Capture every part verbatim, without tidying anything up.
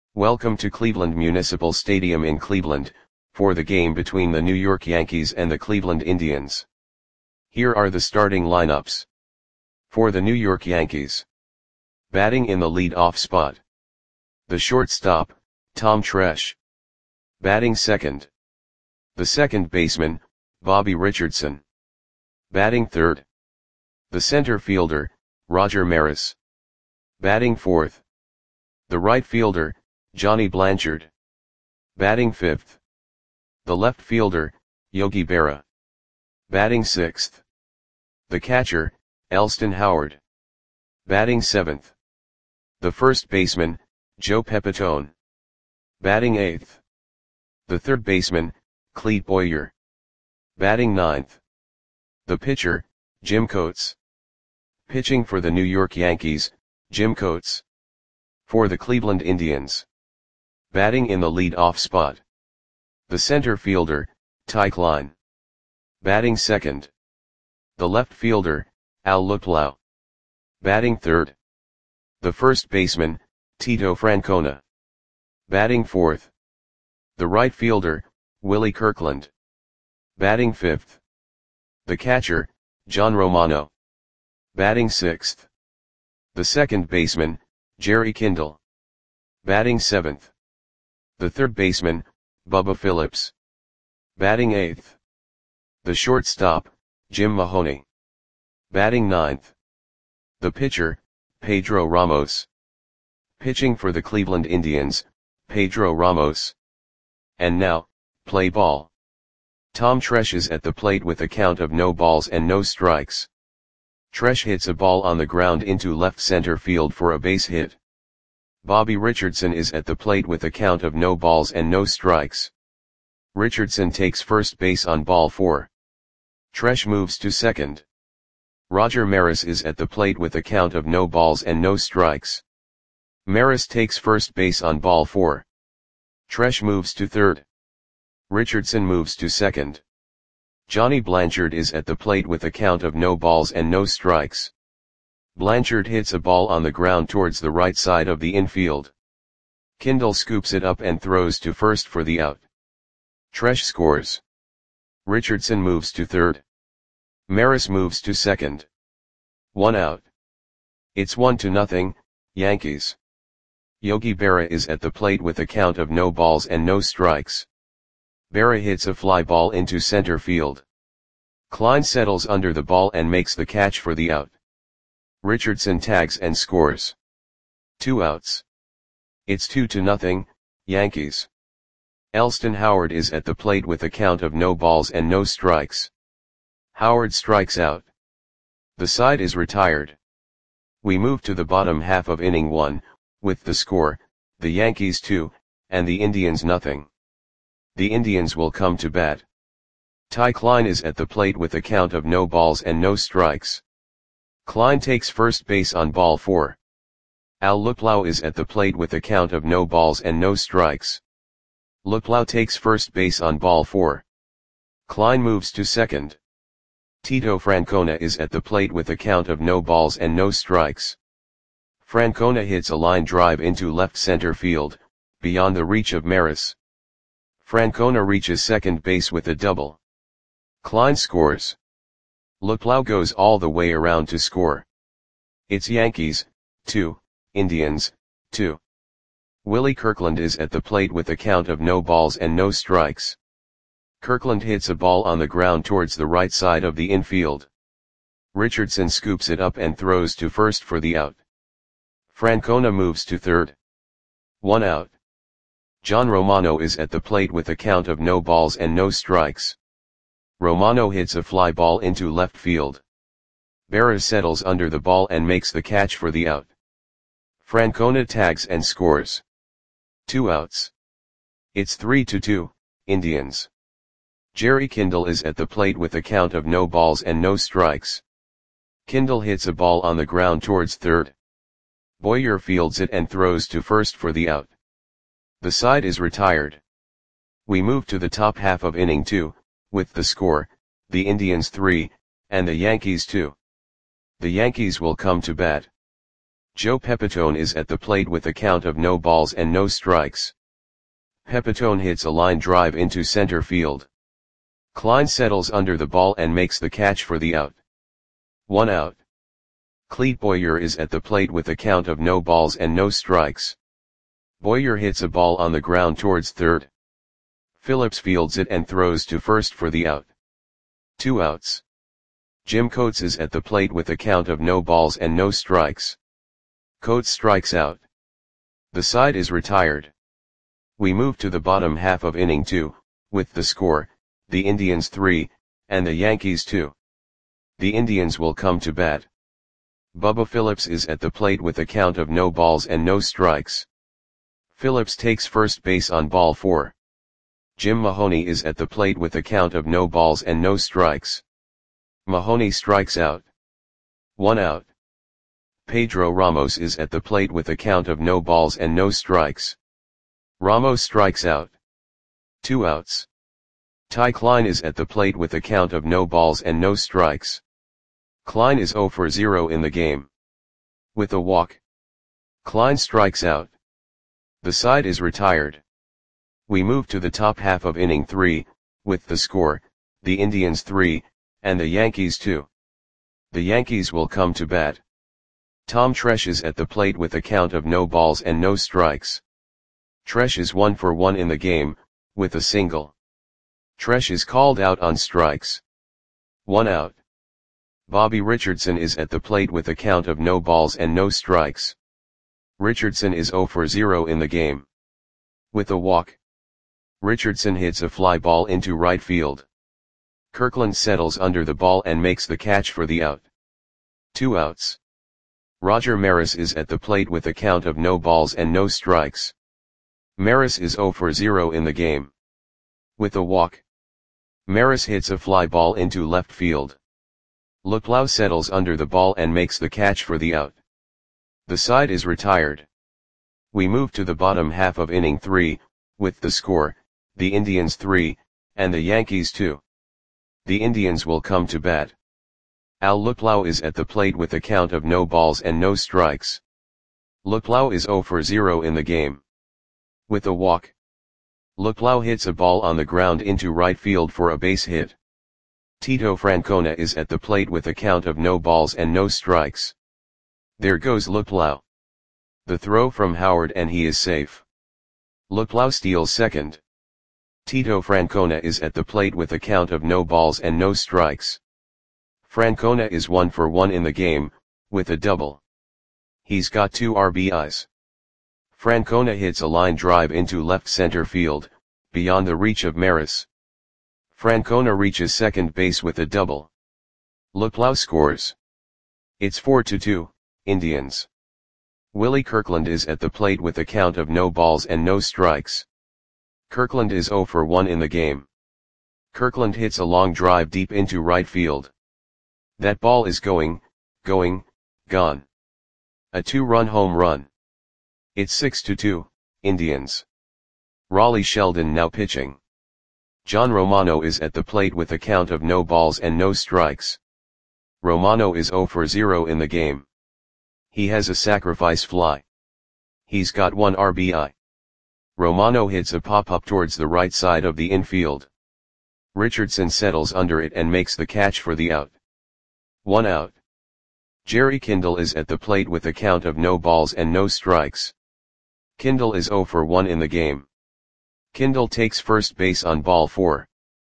Welcome to Cleveland Municipal Stadium in Cleveland, for the game between the New York Yankees and the Cleveland Indians. Here are the starting lineups. For the New York Yankees. Batting in the lead-off spot. The shortstop, Tom Tresh. Batting second. The second baseman, Bobby Richardson. Batting third. The center fielder, Roger Maris. Batting fourth. The right fielder, Johnny Blanchard. Batting fifth. The left fielder, Yogi Berra. Batting sixth. The catcher, Elston Howard. Batting seventh. The first baseman, Joe Pepitone. Batting eighth. The third baseman, Clete Boyer. Batting ninth. The pitcher, Jim Coates. Pitching for the New York Yankees, Jim Coates. For the Cleveland Indians. Batting in the lead-off spot. The center fielder, Ty Klein. Batting second. The left fielder, Al Luplow. Batting third. The first baseman, Tito Francona. Batting fourth. The right fielder, Willie Kirkland. Batting fifth. The catcher, John Romano. Batting sixth. The second baseman, Jerry Kindle. Batting seventh. The third baseman, Bubba Phillips. Batting eighth. The shortstop, Jim Mahoney. Batting ninth. The pitcher, Pedro Ramos. Pitching for the Cleveland Indians, Pedro Ramos. And now, play ball. Tom Tresh is at the plate with a count of no balls and no strikes. Tresh hits a ball on the ground into left center field for a base hit. Bobby Richardson is at the plate with a count of no balls and no strikes. Richardson takes first base on ball four. Tresh moves to second. Roger Maris is at the plate with a count of no balls and no strikes. Maris takes first base on ball four. Tresh moves to third. Richardson moves to second. Johnny Blanchard is at the plate with a count of no balls and no strikes. Blanchard hits a ball on the ground towards the right side of the infield. Kindle scoops it up and throws to first for the out. Tresh scores. Richardson moves to third. Maris moves to second. One out. It's one to nothing, Yankees. Yogi Berra is at the plate with a count of no balls and no strikes. Berra hits a fly ball into center field. Klein settles under the ball and makes the catch for the out. Richardson tags and scores. Two outs. It's two to nothing, Yankees. Elston Howard is at the plate with a count of no balls and no strikes. Howard strikes out. The side is retired. We move to the bottom half of inning one, with the score, the Yankees two, and the Indians nothing. The Indians will come to bat. Ty Klein is at the plate with a count of no balls and no strikes. Klein takes first base on ball four. Al Luplow is at the plate with a count of no balls and no strikes. Luplow takes first base on ball four. Klein moves to second. Tito Francona is at the plate with a count of no balls and no strikes. Francona hits a line drive into left center field, beyond the reach of Maris. Francona reaches second base with a double. Klein scores. Luplow goes all the way around to score. It's Yankees, two, Indians, two. Willie Kirkland is at the plate with a count of no balls and no strikes. Kirkland hits a ball on the ground towards the right side of the infield. Richardson scoops it up and throws to first for the out. Francona moves to third. One out. John Romano is at the plate with a count of no balls and no strikes. Romano hits a fly ball into left field. Berra settles under the ball and makes the catch for the out. Francona tags and scores. Two outs. It's three to two, Indians. Jerry Kindle is at the plate with a count of no balls and no strikes. Kindle hits a ball on the ground towards third. Boyer fields it and throws to first for the out. The side is retired. We move to the top half of inning two, with the score, the Indians three, and the Yankees two. The Yankees will come to bat. Joe Pepitone is at the plate with a count of no balls and no strikes. Pepitone hits a line drive into center field. Klein settles under the ball and makes the catch for the out. One out. Clete Boyer is at the plate with a count of no balls and no strikes. Boyer hits a ball on the ground towards third. Phillips fields it and throws to first for the out. Two outs. Jim Coates is at the plate with a count of no balls and no strikes. Coates strikes out. The side is retired. We move to the bottom half of inning two, with the score, the Indians three, and the Yankees two. The Indians will come to bat. Bubba Phillips is at the plate with a count of no balls and no strikes. Phillips takes first base on ball four. Jim Mahoney is at the plate with a count of no balls and no strikes. Mahoney strikes out. One out. Pedro Ramos is at the plate with a count of no balls and no strikes. Ramos strikes out. Two outs. Ty Klein is at the plate with a count of no balls and no strikes. Klein is zero for zero in the game. With a walk. Klein strikes out. The side is retired. We move to the top half of inning three, with the score, the Indians three, and the Yankees two. The Yankees will come to bat. Tom Tresh is at the plate with a count of no balls and no strikes. Tresh is one for one in the game, with a single. Tresh is called out on strikes. One out. Bobby Richardson is at the plate with a count of no balls and no strikes. Richardson is zero for zero in the game. With a walk. Richardson hits a fly ball into right field. Kirkland settles under the ball and makes the catch for the out. Two outs. Roger Maris is at the plate with a count of no balls and no strikes. Maris is zero for zero in the game. With a walk. Maris hits a fly ball into left field. Luplow settles under the ball and makes the catch for the out. The side is retired. We move to the bottom half of inning three, with the score, the Indians three, and the Yankees two. The Indians will come to bat. Al Luplow is at the plate with a count of no balls and no strikes. Luplow is zero for zero in the game. With a walk. Luplow hits a ball on the ground into right field for a base hit. Tito Francona is at the plate with a count of no balls and no strikes. There goes Luplow. The throw from Howard and he is safe. Luplow steals second. Tito Francona is at the plate with a count of no balls and no strikes. Francona is one for one in the game, with a double. He's got two R B Is. Francona hits a line drive into left center field, beyond the reach of Maris. Francona reaches second base with a double. Luplow scores. It's four to two, Indians. Willie Kirkland is at the plate with a count of no balls and no strikes. Kirkland is zero for one in the game. Kirkland hits a long drive deep into right field. That ball is going, going, gone. A two-run home run. It's six to two, Indians. Raleigh Sheldon now pitching. John Romano is at the plate with a count of no balls and no strikes. Romano is zero for zero in the game. He has a sacrifice fly. He's got one R B I. Romano hits a pop-up towards the right side of the infield. Richardson settles under it and makes the catch for the out. One out. Jerry Kindle is at the plate with a count of no balls and no strikes. Kindle is zero for one in the game. Kindle takes first base on ball four.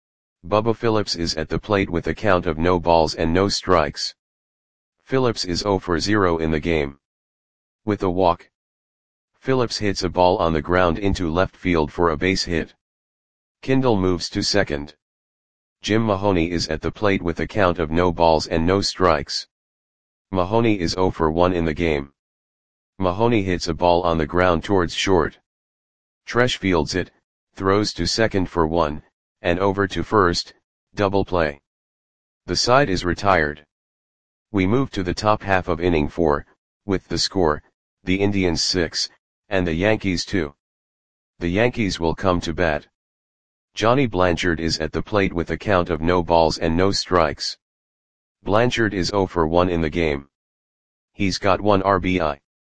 Bubba Phillips is at the plate with a count of no balls and no strikes. Phillips is zero for zero in the game. With a walk. Phillips hits a ball on the ground into left field for a base hit. Kindle moves to second. Jim Mahoney is at the plate with a count of no balls and no strikes. Mahoney is zero for one in the game. Mahoney hits a ball on the ground towards short. Tresh fields it, throws to second for one, and over to first, double play. The side is retired. We move to the top half of inning four, with the score, the Indians six, and the Yankees two. The Yankees will come to bat. Johnny Blanchard is at the plate with a count of no balls and no strikes. Blanchard is zero for one in the game. He's got one R B I.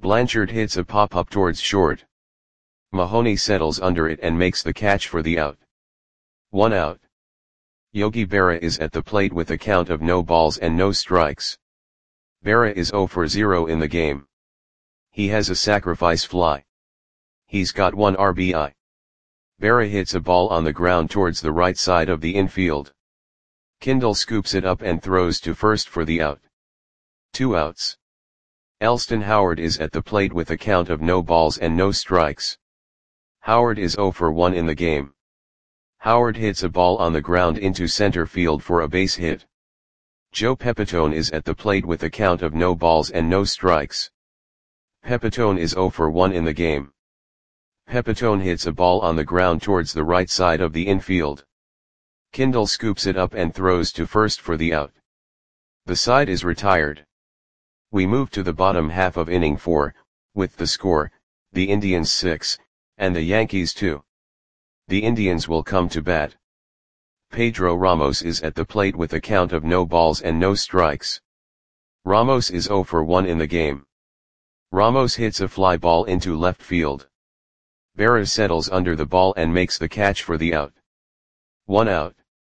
Blanchard hits a pop-up towards short. Mahoney settles under it and makes the catch for the out. One out. Yogi Berra is at the plate with a count of no balls and no strikes. Berra is zero for zero in the game. He has a sacrifice fly. He's got one R B I. Berra hits a ball on the ground towards the right side of the infield. Kindle scoops it up and throws to first for the out. Two outs. Elston Howard is at the plate with a count of no balls and no strikes. Howard is zero for one in the game. Howard hits a ball on the ground into center field for a base hit. Joe Pepitone is at the plate with a count of no balls and no strikes. Pepitone is zero for one in the game. Pepitone hits a ball on the ground towards the right side of the infield. Kindle scoops it up and throws to first for the out. The side is retired. We move to the bottom half of inning four, with the score, the Indians six, and the Yankees two. The Indians will come to bat. Pedro Ramos is at the plate with a count of no balls and no strikes. Ramos is zero for one in the game. Ramos hits a fly ball into left field. Berra settles under the ball and makes the catch for the out. One out.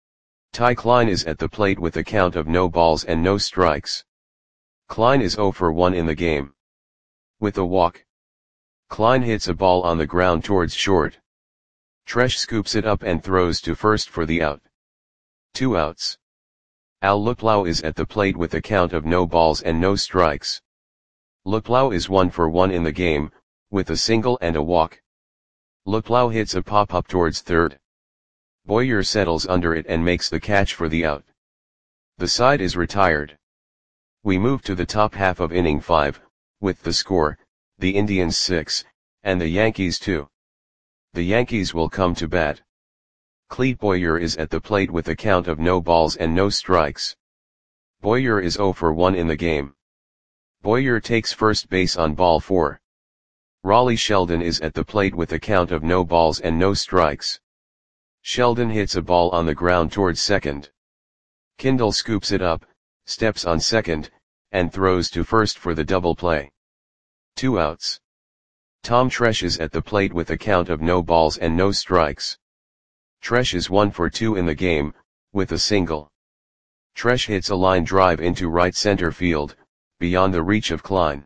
Ty Klein is at the plate with a count of no balls and no strikes. Klein is zero for one in the game. With a walk. Klein hits a ball on the ground towards short. Tresh scoops it up and throws to first for the out. Two outs. Al Luplow is at the plate with a count of no balls and no strikes. Luplow is one for one in the game, with a single and a walk. Luplow hits a pop-up towards third. Boyer settles under it and makes the catch for the out. The side is retired. We move to the top half of inning five, with the score, the Indians six, and the Yankees two. The Yankees will come to bat. Clete Boyer is at the plate with a count of no balls and no strikes. Boyer is zero for one in the game. Boyer takes first base on ball four. Raleigh Sheldon is at the plate with a count of no balls and no strikes. Sheldon hits a ball on the ground towards second. Kindle scoops it up, steps on second, and throws to first for the double play. Two outs. Tom Tresh is at the plate with a count of no balls and no strikes. Tresh is one for two in the game, with a single. Tresh hits a line drive into right center field, beyond the reach of Klein.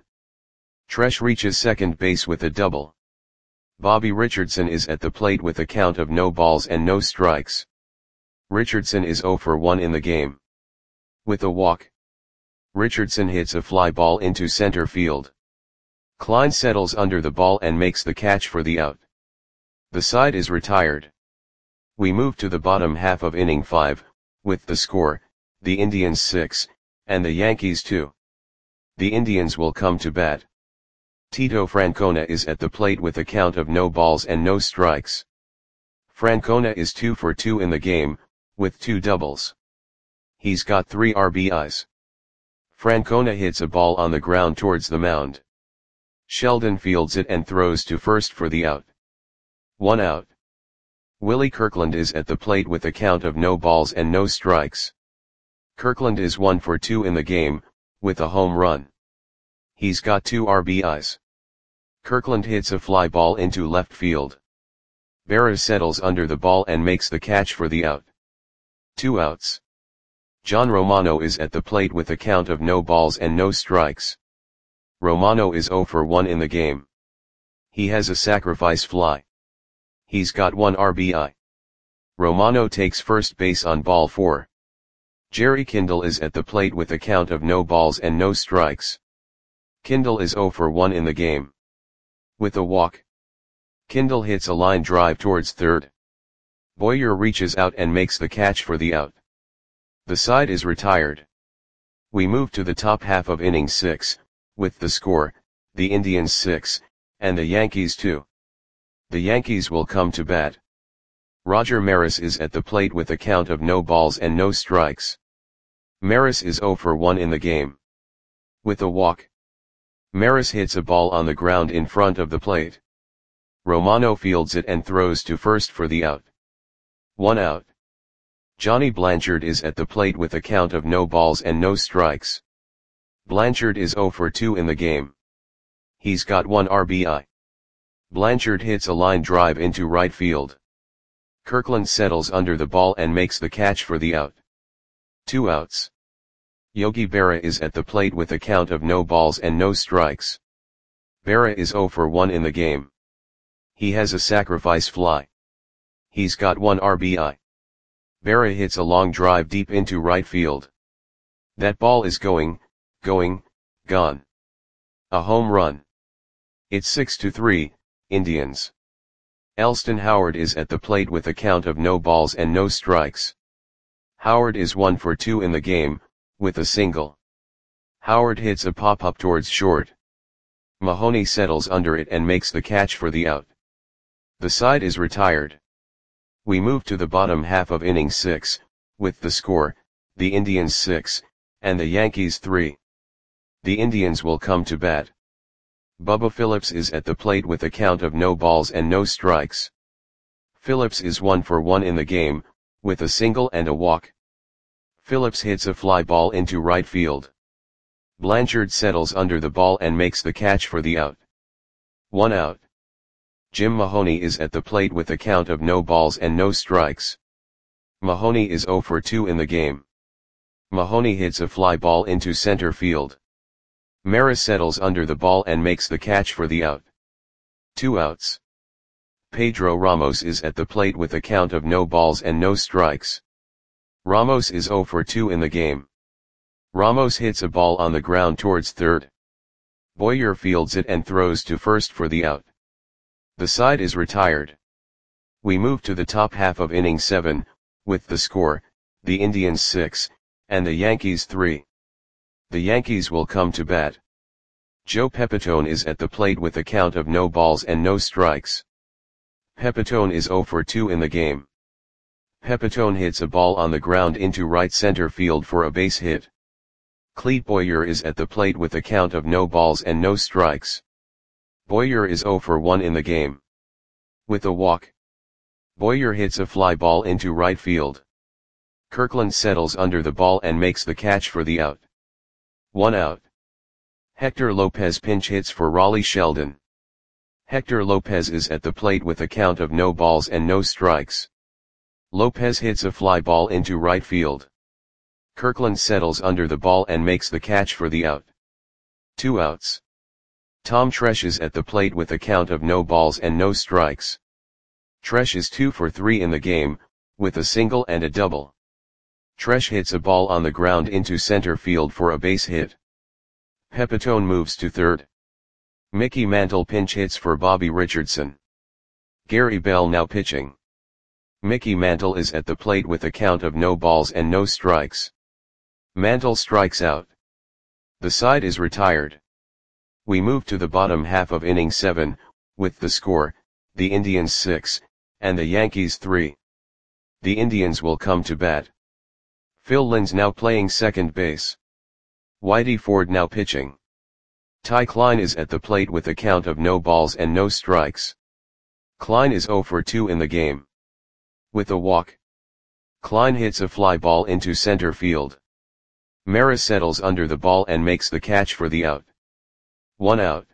Tresh reaches second base with a double. Bobby Richardson is at the plate with a count of no balls and no strikes. Richardson is zero for one in the game. With a walk. Richardson hits a fly ball into center field. Klein settles under the ball and makes the catch for the out. The side is retired. We move to the bottom half of inning five, with the score, the Indians six, and the Yankees two. The Indians will come to bat. Tito Francona is at the plate with a count of no balls and no strikes. Francona is two for two in the game, with two doubles. He's got three R B Is. Francona hits a ball on the ground towards the mound. Sheldon fields it and throws to first for the out. One out. Willie Kirkland is at the plate with a count of no balls and no strikes. Kirkland is one for two in the game, with a home run. He's got two R B Is. Kirkland hits a fly ball into left field. Berra settles under the ball and makes the catch for the out. Two outs. John Romano is at the plate with a count of no balls and no strikes. Romano is zero for one in the game. He has a sacrifice fly. He's got one R B I. Romano takes first base on ball four. Jerry Kindle is at the plate with a count of no balls and no strikes. Kindle is zero for one in the game. With a walk. Kindle hits a line drive towards third. Boyer reaches out and makes the catch for the out. The side is retired. We move to the top half of inning six, with the score, the Indians six, and the Yankees two. The Yankees will come to bat. Roger Maris is at the plate with a count of no balls and no strikes. Maris is zero for one in the game. With a walk. Maris hits a ball on the ground in front of the plate. Romano fields it and throws to first for the out. One out. Johnny Blanchard is at the plate with a count of no balls and no strikes. Blanchard is zero for two in the game. He's got one R B I. Blanchard hits a line drive into right field. Kirkland settles under the ball and makes the catch for the out. Two outs. Yogi Berra is at the plate with a count of no balls and no strikes. Berra is zero for one in the game. He has a sacrifice fly. He's got one R B I. Berra hits a long drive deep into right field. That ball is going, going, gone. A home run. It's six to three, Indians. Elston Howard is at the plate with a count of no balls and no strikes. Howard is one for two in the game, with a single. Howard hits a pop-up towards short. Mahoney settles under it and makes the catch for the out. The side is retired. We move to the bottom half of inning six, with the score, the Indians six, and the Yankees three. The Indians will come to bat. Bubba Phillips is at the plate with a count of no balls and no strikes. Phillips is one for one in the game, with a single and a walk. Phillips hits a fly ball into right field. Blanchard settles under the ball and makes the catch for the out. One out. Jim Mahoney is at the plate with a count of no balls and no strikes. Mahoney is zero for two in the game. Mahoney hits a fly ball into center field. Maris settles under the ball and makes the catch for the out. Two outs. Pedro Ramos is at the plate with a count of no balls and no strikes. Ramos is zero for two in the game. Ramos hits a ball on the ground towards third. Boyer fields it and throws to first for the out. The side is retired. We move to the top half of inning seven, with the score, the Indians six, and the Yankees three. The Yankees will come to bat. Joe Pepitone is at the plate with a count of no balls and no strikes. Pepitone is zero for two in the game. Pepitone hits a ball on the ground into right center field for a base hit. Clete Boyer is at the plate with a count of no balls and no strikes. Boyer is zero for one in the game. With a walk. Boyer hits a fly ball into right field. Kirkland settles under the ball and makes the catch for the out. One out. Hector Lopez pinch hits for Raleigh Sheldon. Hector Lopez is at the plate with a count of no balls and no strikes. Lopez hits a fly ball into right field. Kirkland settles under the ball and makes the catch for the out. Two outs. Tom Tresh is at the plate with a count of no balls and no strikes. Tresh is two for three in the game, with a single and a double. Tresh hits a ball on the ground into center field for a base hit. Pepitone moves to third. Mickey Mantle pinch hits for Bobby Richardson. Gary Bell now pitching. Mickey Mantle is at the plate with a count of no balls and no strikes. Mantle strikes out. The side is retired. We move to the bottom half of inning seven, with the score, the Indians six, and the Yankees three. The Indians will come to bat. Phil Linz now playing second base. Whitey Ford now pitching. Ty Klein is at the plate with a count of no balls and no strikes. Klein is zero for two in the game. With a walk. Klein hits a fly ball into center field. Maris settles under the ball and makes the catch for the out. One out.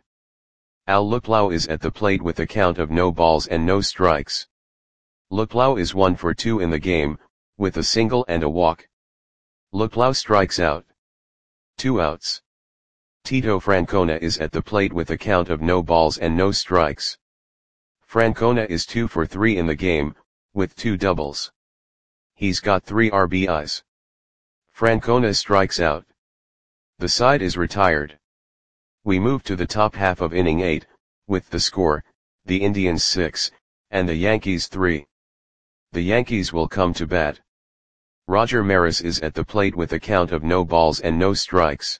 Al Luplow is at the plate with a count of no balls and no strikes. Luplow is one for two in the game, with a single and a walk. Luplow strikes out. Two outs. Tito Francona is at the plate with a count of no balls and no strikes. Francona is two for three in the game, with two doubles. He's got three R B Is. Francona strikes out. The side is retired. We move to the top half of inning eight, with the score, the Indians six, and the Yankees three. The Yankees will come to bat. Roger Maris is at the plate with a count of no balls and no strikes.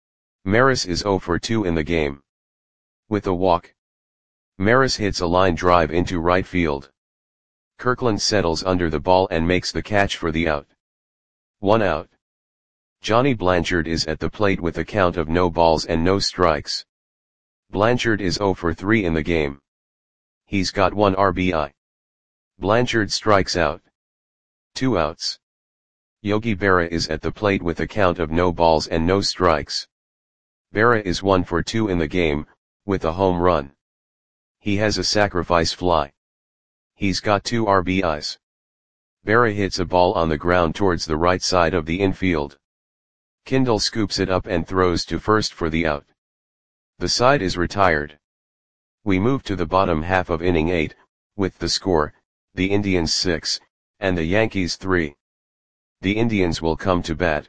Maris is zero for two in the game. With a walk. Maris hits a line drive into right field. Kirkland settles under the ball and makes the catch for the out. One out. Johnny Blanchard is at the plate with a count of no balls and no strikes. Blanchard is zero for three in the game. He's got one R B I. Blanchard strikes out. Two outs. Yogi Berra is at the plate with a count of no balls and no strikes. Berra is one for two in the game, with a home run. He has a sacrifice fly. He's got two R B Is. Berra hits a ball on the ground towards the right side of the infield. Kindle scoops it up and throws to first for the out. The side is retired. We move to the bottom half of inning eight, with the score, the Indians six, and the Yankees three. The Indians will come to bat.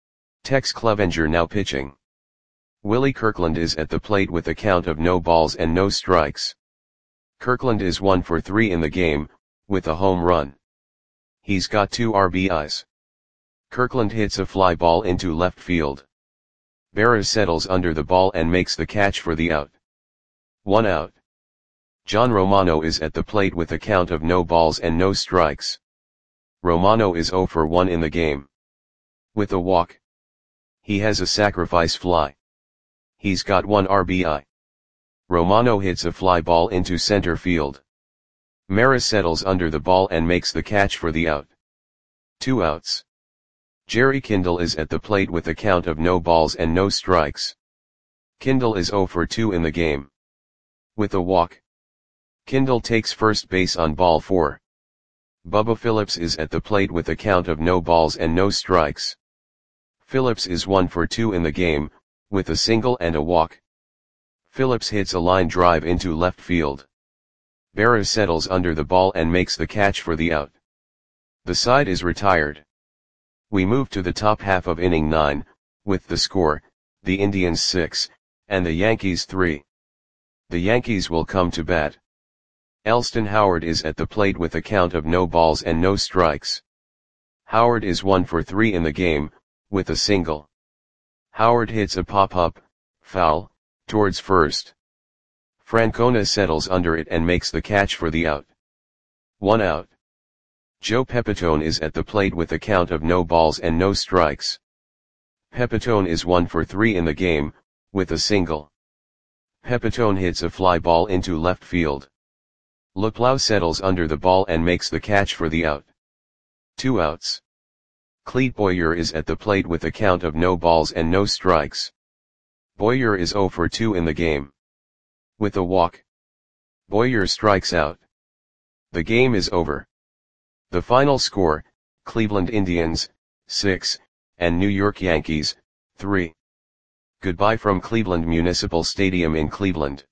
Tex Clevenger now pitching. Willie Kirkland is at the plate with a count of no balls and no strikes. Kirkland is one for three in the game, with a home run. He's got two R B Is. Kirkland hits a fly ball into left field. Berra settles under the ball and makes the catch for the out. One out. John Romano is at the plate with a count of no balls and no strikes. Romano is zero for one in the game. With a walk. He has a sacrifice fly. He's got one R B I. Romano hits a fly ball into center field. Maris settles under the ball and makes the catch for the out. Two outs. Jerry Kindle is at the plate with a count of no balls and no strikes. Kindle is zero for two in the game. With a walk. Kindle takes first base on ball four. Bubba Phillips is at the plate with a count of no balls and no strikes. Phillips is one for two in the game, with a single and a walk. Phillips hits a line drive into left field. Berra settles under the ball and makes the catch for the out. The side is retired. We move to the top half of inning nine, with the score, the Indians six, and the Yankees three. The Yankees will come to bat. Elston Howard is at the plate with a count of no balls and no strikes. Howard is one for three in the game, with a single. Howard hits a pop-up, foul, towards first. Francona settles under it and makes the catch for the out. One out. Joe Pepitone is at the plate with a count of no balls and no strikes. Pepitone is one for three in the game, with a single. Pepitone hits a fly ball into left field. Luplow settles under the ball and makes the catch for the out. Two outs. Clete Boyer is at the plate with a count of no balls and no strikes. Boyer is zero for two in the game. With a walk. Boyer strikes out. The game is over. The final score, Cleveland Indians, six, and New York Yankees, three. Goodbye from Cleveland Municipal Stadium in Cleveland.